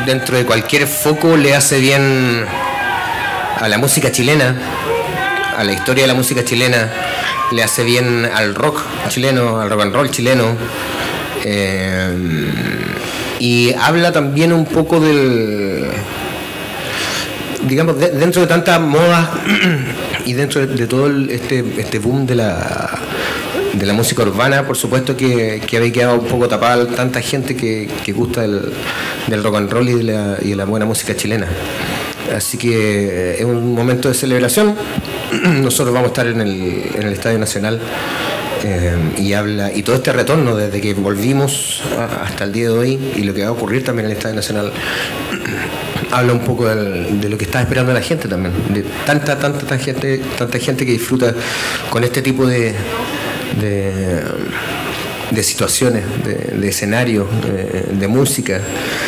dentro de cualquier foco le hace bien a la música chilena, a la historia de la música chilena, le hace bien al rock chileno, al rock and roll chileno, y habla también un poco del, digamos, dentro de tantas modas y dentro de todo este boom de la música urbana, por supuesto que había quedado un poco tapada tanta gente que gusta del rock and roll y de la buena música chilena. Así que es un momento de celebración. Nosotros vamos a estar en el Estadio Nacional, y todo este retorno desde que volvimos hasta el día de hoy y lo que va a ocurrir también en el Estadio Nacional habla un poco de lo que está esperando la gente también, de tanta gente que disfruta con este tipo de situaciones, de escenarios, de música.